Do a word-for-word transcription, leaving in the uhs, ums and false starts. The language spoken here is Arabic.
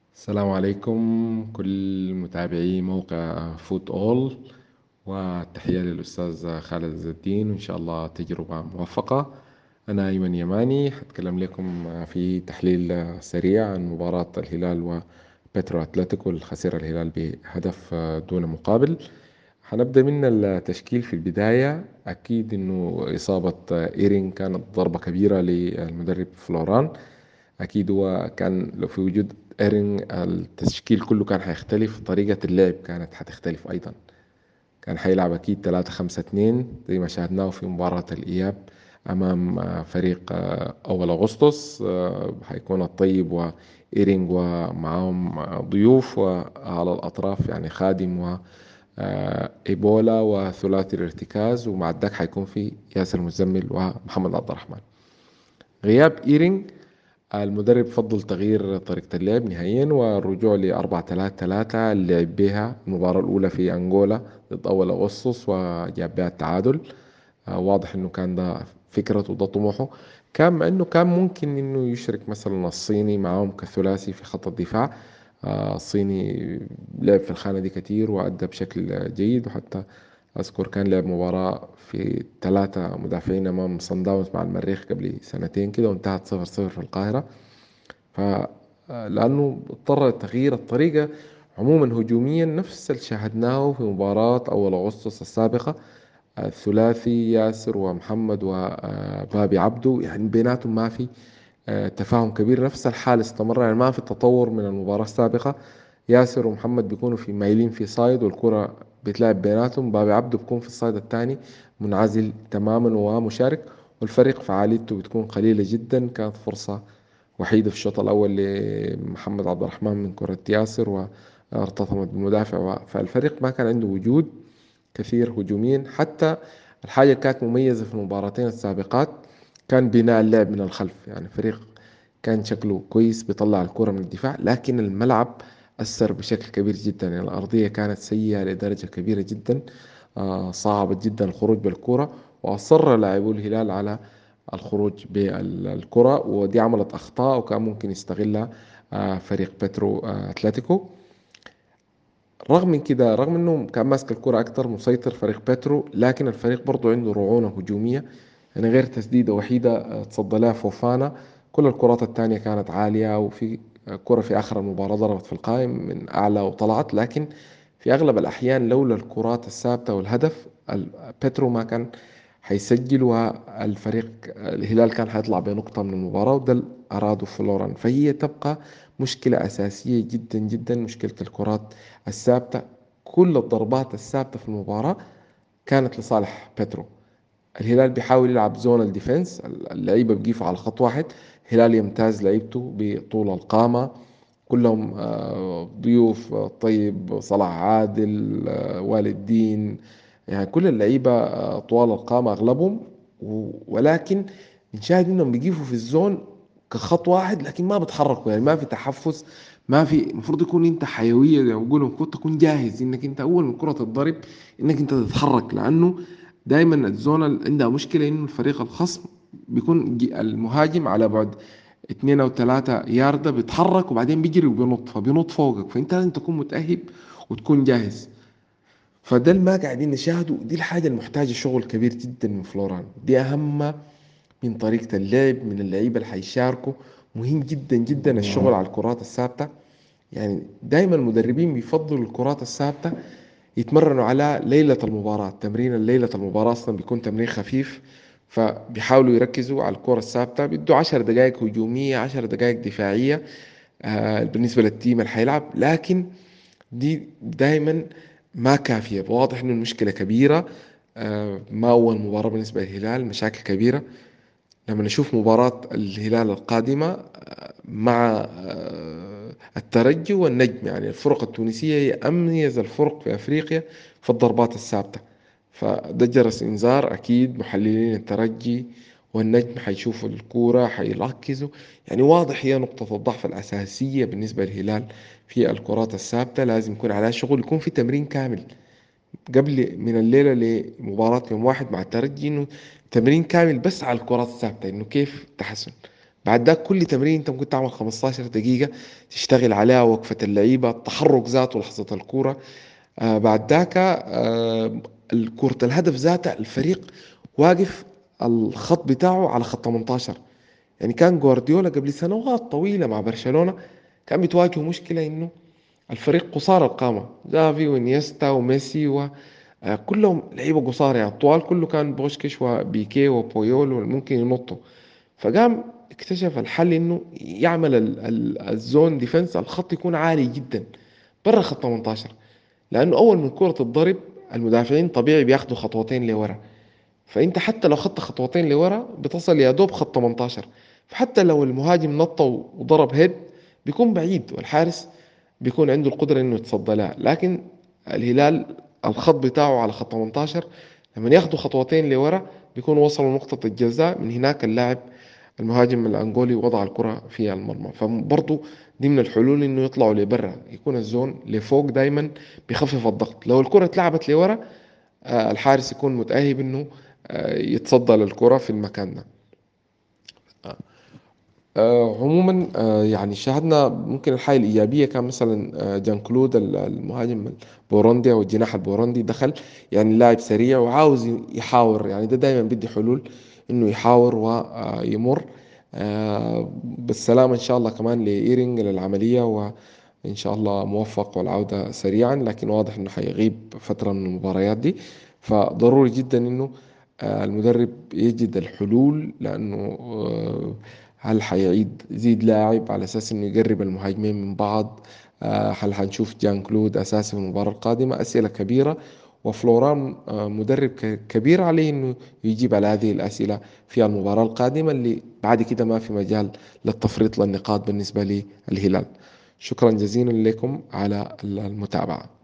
السلام عليكم كل متابعي موقع فوت أول، والتحية للأستاذ خالد عز الدين، وإن شاء الله تجربة موفقة. أنا أيمن يماني حتكلم لكم في تحليل سريع عن مباراة الهلال وبترو أتلتيكو اللي خسر الهلال بهدف دون مقابل. حنبدأ من التشكيل. في البداية أكيد إنه إصابة إيرين كانت ضربة كبيرة للمدرب فلوران. أكيد هو كان لو في وجود إيرين التشكيل كله كان حيختلف، طريقة اللعب كانت حتختلف أيضا. كان حيلعب أكيد ثلاثة خمسة اثنين زي ما شاهدناه في مباراة الإياب أمام آه، فريق آه، أول أغسطس. آه، حيكون الطيب وإيرينج ومعهم آه، ضيوف، وعلى الأطراف يعني خادم و آه، إيبولا وثلاثي الارتكاز، ومع الدك حيكون في ياسر مزمل ومحمد عبد الرحمن. غياب إيرينج، المدرب فضل تغيير طريقة اللعب نهائيا والرجوع ل أربعة ثلاثة ثلاثة اللي لعب بها المباراة الأولى في أنغولا ضد أول أغسطس وجاب بها التعادل. آه، واضح إنه كان ده فكرته وده طموحه. كان مع إنه كان ممكن إنه يشرك مثلا الصيني معاهم كثلاثي في خط الدفاع. آه، الصيني لعب في الخانة دي كتير وأدى بشكل جيد، وحتى أذكر كان لعب مباراة في ثلاثة مدافعين أمام صن داونز مع المريخ قبل سنتين كده، وانتهت صفر صفر في القاهرة. فلأنه اضطر لتغيير الطريقة عموما هجوميا، نفس اللي شاهدناه في مباراة أول أغسطس السابقة. الثلاثي ياسر ومحمد وبابي عبدو يعني بيناتهم ما في آه، تفاهم كبير. نفس الحال استمر، يعني ما في تطور من المباراة السابقة. ياسر ومحمد بيكونوا في مايلين في صايد والكرة بيتلعب بيناتهم، بابي عبده بيكون في الصايد الثاني منعزل تماما ومشارك، والفريق فعاليته بتكون قليلة جدا. كانت فرصة وحيدة في الشوط الأول لمحمد عبد الرحمن من كرة ياسر وارتطمت بالمدافع، فالفريق ما كان عنده وجود كثير هجوميا. حتى الحاجة اللي كانت مميزة في المباراتين السابقات كان بناء اللعب من الخلف، يعني فريق كان شكله كويس بيطلع الكرة من الدفاع، لكن الملعب أثر بشكل كبير جدا. يعني الأرضية كانت سيئة لدرجة كبيرة جدا. آه، صعب جدا الخروج بالكرة، وأصر لاعبو الهلال على الخروج بالكرة، ودي عملت أخطاء وكان ممكن يستغلها آه، فريق بترو آه، أتلتيكو. رغم من كده، رغم انه كان ماسك الكرة اكتر مسيطر فريق بيترو، لكن الفريق برضو عنده رعونة هجومية. يعني غير تسديدة وحيدة آه، تصدى لها فوفانا، كل الكرات التانية كانت عالية. وفي آه، كرة في آخر المباراة ضربت في القائم من أعلى وطلعت، لكن في أغلب الأحيان لولا الكرات الثابتة والهدف ال- بيترو ما كان حيسجل، والفريق الهلال كان حيطلع بنقطة من المباراة، وده اللي أراده فلوران. فهي تبقى مشكلة أساسية جدا جدا، مشكلة الكرات الثابتة. كل الضربات الثابتة في المباراة كانت لصالح بيترو. الهلال بيحاول يلعب زون الديفنس، اللعيبة بيقفوا على خط واحد. الهلال يمتاز لعيبته بطول القامة، كلهم آه، ضيوف. آه، طيب، صلاح عادل، آه، والد الدين، يعني كل اللعيبة آه، طوال القامة أغلبهم. و- ولكن بنشاهد إنهم بيقفوا في الزون كخط واحد، لكن ما بتحركوا، يعني ما في تحفز. ما في، المفروض يكون انت حيوية زي ما بيقولوا، المفروض تكون جاهز انك انت اول ما الكرة تتضرب انك انت تتحرك، لانه دايما الزون اللي عندها مشكلة انه الفريق الخصم بيكون جي- المهاجم على بعد اتنين او تلاتة ياردة بيتحرك وبعدين بيجري وبينط، فبينط فوقك، فانت لازم تكون متأهب وتكون جاهز. فده اللي ما قاعدين نشاهده، دي الحاجة المحتاجة شغل كبير جدا من فلوران. دي أهم من طريقة اللعب، من اللعيبة اللي حيشاركوا. مهم جدا جدا الشغل على الكرات الثابتة. يعني دايما المدربين بيفضلوا الكرات الثابتة يتمرنوا على ليلة المباراة. تمرين ليلة المباراة أصلا بيكون تمرين خفيف، فبيحاولوا يركزوا على الكرة الثابتة. بيدوا عشر دقائق هجومية، عشر دقائق دفاعية آه بالنسبة للتيم اللي حيلعب. لكن دي دايما ما كافية. واضح إنه المشكلة كبيرة. آه ما أول مباراة بالنسبة للهلال، مشاكل كبيرة. لما نشوف مباراة الهلال القادمة آه، مع آه، الترجي والنجم، يعني الفرق التونسية هي أميز الفرق في أفريقيا في الضربات الثابتة. فده جرس إنذار أكيد. محللين الترجي والنجم حيشوفوا الكورة حيركزوا. يعني واضح هي نقطة الضعف الأساسية بالنسبة للهلال في الكرات الثابتة. لازم يكون عليها شغل، يكون في تمرين كامل قبل من الليلة لمباراة يوم واحد مع الترجي، إنه تمرين كامل بس على الكرات الثابتة، إنه كيف تحسن. بعد ذاك كل تمرين انت ممكن تعمل خمستاشر دقيقة تشتغل عليها، وقفة اللعيبة، التحرك ذاته لحظة الكورة. آه بعد ذاك آه الكرة الهدف ذاتها الفريق واقف الخط بتاعه على خط تمنتاشر. يعني كان جوارديولا قبل سنوات طويلة مع برشلونة كان بتواجهه مشكلة انه الفريق قصار القامة، جافي وانيستا وميسي وكلهم لعيبة قصار يعني الطوال، كله كان بوشكش وبيكي وبويول وممكن ينطوا. فقام اكتشف الحل انه يعمل ال- ال- الزون ديفنس، الخط يكون عالي جدا برا خط تمنتاشر، لانه اول من كرة الضرب المدافعين طبيعي بياخدوا خطوتين لورا، فانت حتى لو خدت خطوتين لورا بتصل يا دوب خط تمنتاشر. فحتى لو المهاجم نط وضرب هيد بيكون بعيد، والحارس بيكون عنده القدرة انه يتصدى لها. لكن الهلال الخط بتاعه على خط تمنتاشر، لما ياخدوا خطوتين لورا بيكون وصلوا نقطة الجزاء، من هناك اللاعب المهاجم الأنغولي وضع الكرة في المرمى. فبرضه دي من الحلول انه يطلعوا لبرا، يكون الزون لفوق دايما بيخفف الضغط. لو الكرة اتلعبت لورا آه، الحارس يكون متأهب انه آه، يتصدى للكرة في المكان ده. آه، عموما آه، يعني شاهدنا ممكن الحاجة الإيجابية كان مثلا آه، جان كلود ال- المهاجم البولندي أو الجناح البولندي دخل، يعني لاعب سريع وعاوز يحاور، يعني ده دايما بدي حلول إنه يحاور ويمر. بالسلامة إن شاء الله كمان لإيرينج للعملية، وإن شاء الله موفق والعودة سريعا، لكن واضح إنه حيغيب فترة من المباريات دي. فضروري جدا إنه آه، المدرب يجد الحلول، لأنه آه، هل حيعيد يزيد لاعب على أساس إنه يقرب المهاجمين من بعض؟ آه، هل حنشوف جان كلود أساسي في المباراة القادمة؟ أسئلة كبيرة، وفلوران آه، مدرب ك- كبير عليه إنه يجيب على هذه الأسئلة في المباراة القادمة، اللي بعد كده ما في مجال للتفريط للنقاط بالنسبة للهلال. شكرا جزيلا لكم على المتابعة.